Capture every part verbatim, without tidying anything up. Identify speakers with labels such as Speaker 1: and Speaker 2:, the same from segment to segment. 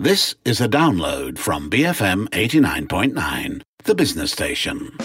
Speaker 1: This is a download from B F M eighty-nine point nine, the business station.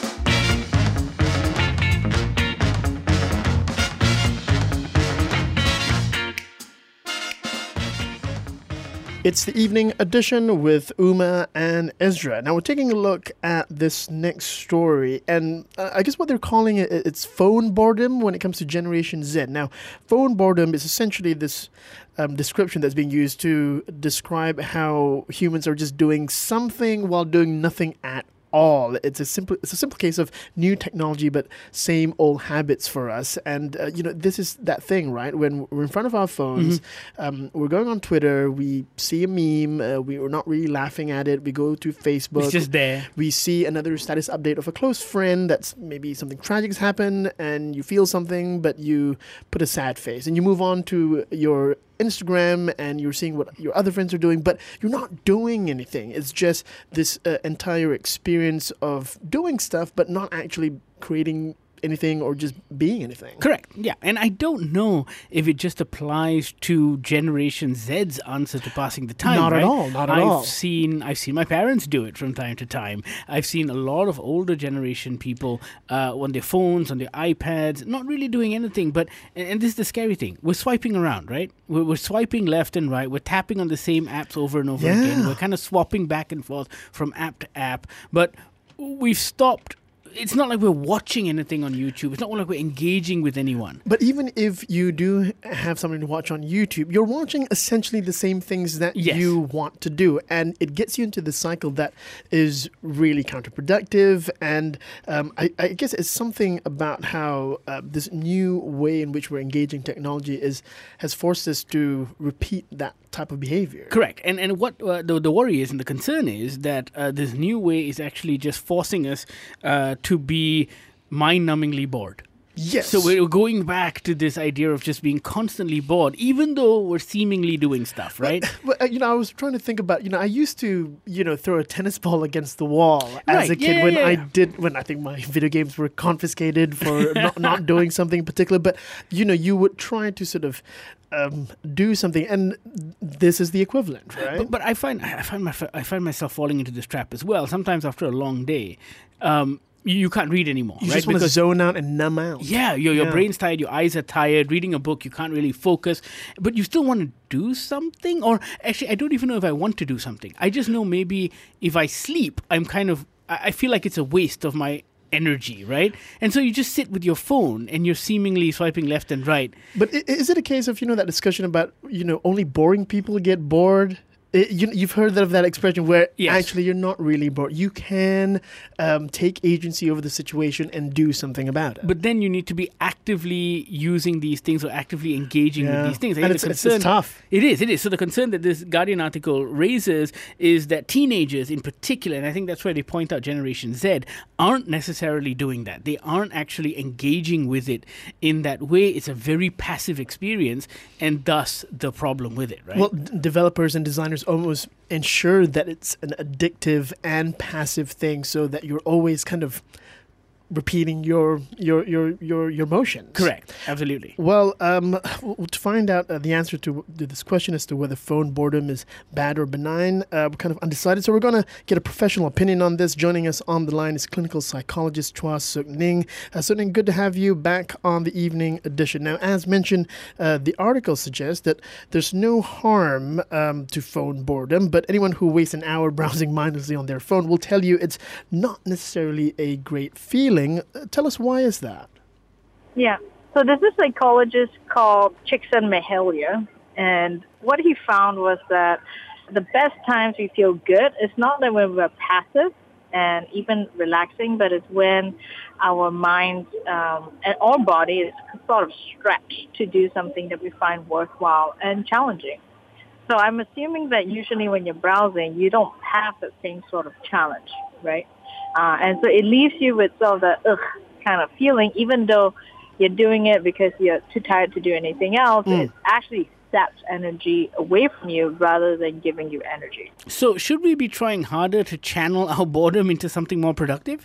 Speaker 2: It's the evening edition with Uma and Ezra. Now we're taking a look at this next story, and uh, I guess what they're calling it, it's phone boredom when it comes to Generation Z. Now, phone boredom is essentially this um, description that's being used to describe how humans are just doing something while doing nothing at all. It's a simple it's a simple case of new technology but same old habits for us. And uh, you know, this is that thing, right? When we're in front of our phones, mm-hmm. um, we're going on Twitter, we see a meme, uh, we are not really laughing at it, we go to Facebook,
Speaker 3: it's just there,
Speaker 2: we see another status update of a close friend that's maybe something tragic has happened and you feel something but you put a sad face and you move on to your Instagram and you're seeing what your other friends are doing, but you're not doing anything. It's just this uh, entire experience of doing stuff, but not actually creating anything or just being anything.
Speaker 3: Correct. Yeah. And I don't know if it just applies to Generation Z's answer to passing the time.
Speaker 2: Not
Speaker 3: right?
Speaker 2: at all. Not at
Speaker 3: I've
Speaker 2: all.
Speaker 3: Seen, I've seen my parents do it from time to time. I've seen a lot of older generation people uh, on their phones, on their iPads, not really doing anything. But, and, and this is the scary thing, we're swiping around, right? We're, we're swiping left and right. We're tapping on the same apps over and over
Speaker 2: yeah.
Speaker 3: again. We're kind of swapping back and forth from app to app. But we've stopped. It's not like we're watching anything on YouTube. It's not like we're engaging with anyone.
Speaker 2: But even if you do have something to watch on YouTube, you're watching essentially the same things that
Speaker 3: yes.
Speaker 2: you want to do. And it gets you into the cycle that is really counterproductive. And um, I, I guess it's something about how uh, this new way in which we're engaging technology is has forced us to repeat that type of behavior.
Speaker 3: Correct. And and what uh, the, the worry is and the concern is that uh, this new way is actually just forcing us uh, to be mind-numbingly bored.
Speaker 2: Yes.
Speaker 3: So we're going back to this idea of just being constantly bored, even though we're seemingly doing stuff, right?
Speaker 2: Well, uh, you know, I was trying to think about, you know, I used to, you know, throw a tennis ball against the wall as
Speaker 3: right.
Speaker 2: a kid
Speaker 3: yeah,
Speaker 2: when
Speaker 3: yeah,
Speaker 2: I
Speaker 3: yeah.
Speaker 2: did, when I think my video games were confiscated for not, not doing something particular. But, you know, you would try to sort of um, do something, and this is the equivalent, right?
Speaker 3: But, but I find I find my, I find myself falling into this trap as well. Sometimes after a long day, um, you, you can't read anymore.
Speaker 2: You
Speaker 3: right?
Speaker 2: just want to
Speaker 3: Because
Speaker 2: zone out and numb out.
Speaker 3: Yeah, your your
Speaker 2: Yeah.
Speaker 3: brain's tired, your eyes are tired. Reading a book, you can't really focus, but you still want to do something. Or actually, I don't even know if I want to do something. I just know maybe if I sleep, I'm kind of I I feel like it's a waste of my energy, right? And so you just sit with your phone and you're seemingly swiping left and right.
Speaker 2: But i- is it a case of, you know, that discussion about, you know, only boring people get bored? It, you, you've heard that of that expression where
Speaker 3: Yes.
Speaker 2: actually you're not really bored. You can um, take agency over the situation and do something about it.
Speaker 3: But then you need to be actively using these things or actively engaging
Speaker 2: Yeah.
Speaker 3: with these things. I
Speaker 2: And
Speaker 3: think
Speaker 2: it's,
Speaker 3: the
Speaker 2: it's, it's
Speaker 3: concern-
Speaker 2: tough.
Speaker 3: It is, it is. So the concern that this Guardian article raises is that teenagers in particular, and I think that's where they point out Generation Z, aren't necessarily doing that. They aren't actually engaging with it in that way. It's a very passive experience, and thus the problem with it, right?
Speaker 2: Well, d- developers and designers almost ensure that it's an addictive and passive thing so that you're always kind of repeating your your your your, your motions.
Speaker 3: Correct. Absolutely.
Speaker 2: Well, um, w- to find out uh, the answer to, to this question as to whether phone boredom is bad or benign, uh, we're kind of undecided. So we're going to get a professional opinion on this. Joining us on the line is clinical psychologist Chua Suk Ning. Uh, Suk Ning, good to have you back on the evening edition. Now, as mentioned, uh, the article suggests that there's no harm um, to phone boredom, but anyone who wastes an hour browsing mindlessly on their phone will tell you it's not necessarily a great feeling. Uh, tell us, why is that?
Speaker 4: Yeah. So there's a psychologist called Csikszentmihalyi, and what he found was that the best times we feel good is not that when we're passive and even relaxing, but it's when our mind um, and our body is sort of stretched to do something that we find worthwhile and challenging. So I'm assuming that usually when you're browsing, you don't have the same sort of challenge, right? Uh, and so it leaves you with sort of the ugh kind of feeling, even though you're doing it because you're too tired to do anything else.
Speaker 2: Mm.
Speaker 4: It actually saps energy away from you rather than giving you energy.
Speaker 3: So should we be trying harder to channel our boredom into something more productive?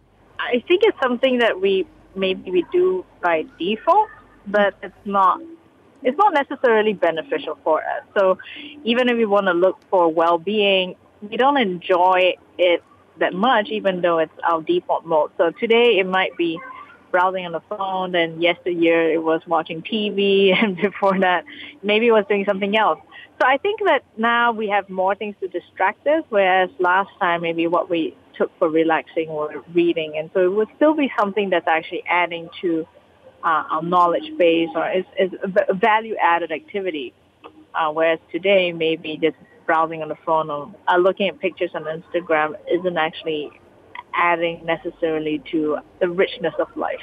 Speaker 4: I think it's something that we maybe we do by default, but it's not it's not necessarily beneficial for us. So even if we want to look for well-being, we don't enjoy it that much, even though it's our default mode. So today it might be browsing on the phone, then yesteryear it was watching T V, and before that maybe it was doing something else. So I think that now we have more things to distract us, whereas last time maybe what we took for relaxing or reading. And so it would still be something that's actually adding to uh, our knowledge base, or is, is a value-added activity. Uh, whereas today maybe just browsing on the phone or uh, looking at pictures on Instagram isn't actually adding necessarily to the richness of life.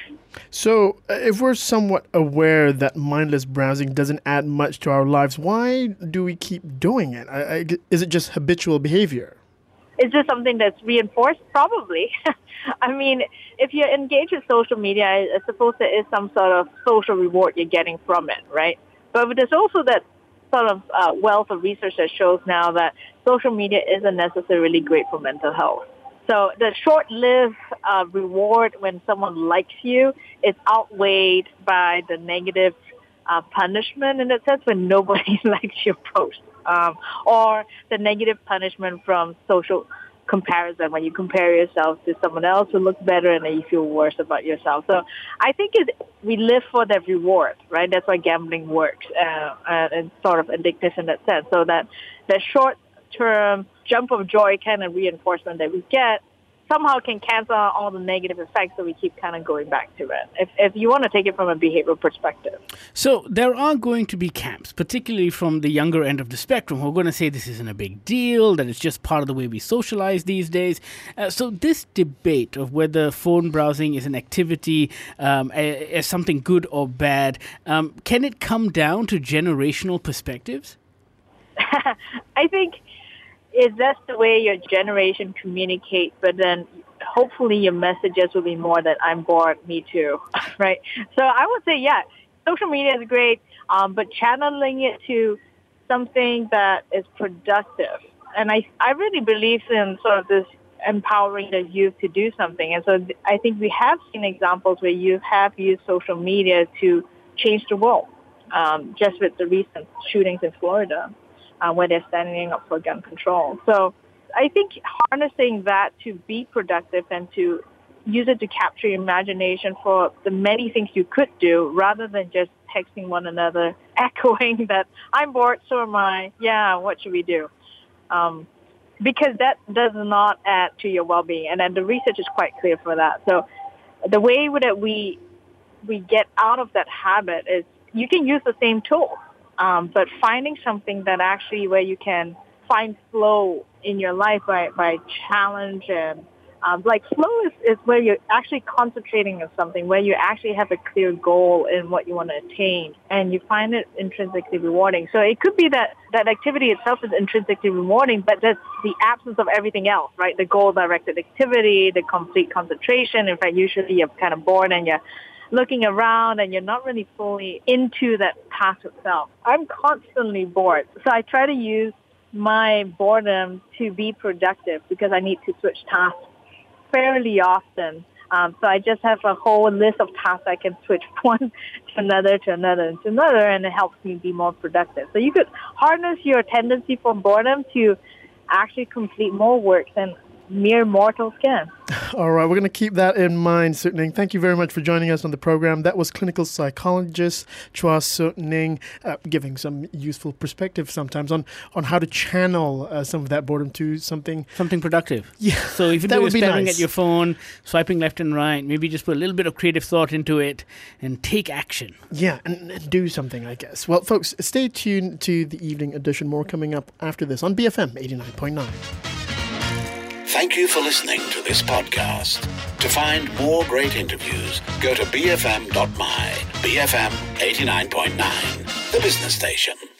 Speaker 2: So uh, if we're somewhat aware that mindless browsing doesn't add much to our lives, why do we keep doing it? I, I, is it just habitual behavior?
Speaker 4: Is this something that's reinforced? Probably. I mean, if you're engaged with social media, I, I suppose there is some sort of social reward you're getting from it, right? But there's also that sort of uh, wealth of research that shows now that social media isn't necessarily great for mental health. So the short-lived uh, reward when someone likes you is outweighed by the negative uh, punishment in that sense when nobody likes your post, um, or the negative punishment from social comparison when you compare yourself to someone else who looks better and then you feel worse about yourself. So I think it, we live for that reward, right? That's why gambling works, uh, and it's sort of addictive in that sense. So that that short-term jump of joy kind of reinforcement that we get somehow can cancel out all the negative effects, so we keep kind of going back to it, if, if you want to take it from a behavioral perspective.
Speaker 3: So there are going to be camps, particularly from the younger end of the spectrum, who are going to say this isn't a big deal, that it's just part of the way we socialize these days. Uh, so this debate of whether phone browsing is an activity, um, as something good or bad, um, can it come down to generational perspectives?
Speaker 4: I think is that's the way your generation communicates, but then hopefully your messages will be more than I'm bored, me too, right? So I would say, yeah, social media is great, um, but channeling it to something that is productive. And I, I really believe in sort of this empowering the youth to do something. And so th- I think we have seen examples where youth have used social media to change the world, um, just with the recent shootings in Florida. Uh, where they're standing up for gun control. So I think harnessing that to be productive and to use it to capture your imagination for the many things you could do rather than just texting one another, echoing that, I'm bored, so am I. Yeah, what should we do? Um, because that does not add to your well-being. And then the research is quite clear for that. So the way that we, we get out of that habit is you can use the same tool. Um, but finding something that actually where you can find flow in your life by, by challenge and um, like flow is, is where you're actually concentrating on something, where you actually have a clear goal in what you want to attain and you find it intrinsically rewarding. So it could be that that activity itself is intrinsically rewarding, but that's the absence of everything else, right? The goal-directed activity, the complete concentration. In fact, usually you're kind of bored and you're looking around and you're not really fully into that task itself. I'm constantly bored. So I try to use my boredom to be productive because I need to switch tasks fairly often. Um, so I just have a whole list of tasks I can switch one to another, to another, and to another, and it helps me be more productive. So you could harness your tendency for boredom to actually complete more work than mere mortals can.
Speaker 2: All right, we're going to keep that in mind, Soot Ning. Thank you very much for joining us on the program. That was clinical psychologist Chua Soot Ning, uh, giving some useful perspective sometimes on, on how to channel uh, some of that boredom to something
Speaker 3: something productive.
Speaker 2: Yeah,
Speaker 3: so if
Speaker 2: that
Speaker 3: you're
Speaker 2: would be
Speaker 3: staring
Speaker 2: nice.
Speaker 3: at your phone, swiping left and right, maybe just put a little bit of creative thought into it and take action.
Speaker 2: Yeah, and, and do something, I guess. Well, folks, stay tuned to the evening edition. More coming up after this on B F M eighty-nine point nine.
Speaker 1: Thank you for listening to this podcast. To find more great interviews, go to b f m dot m y. B F M eighty-nine point nine, the business station.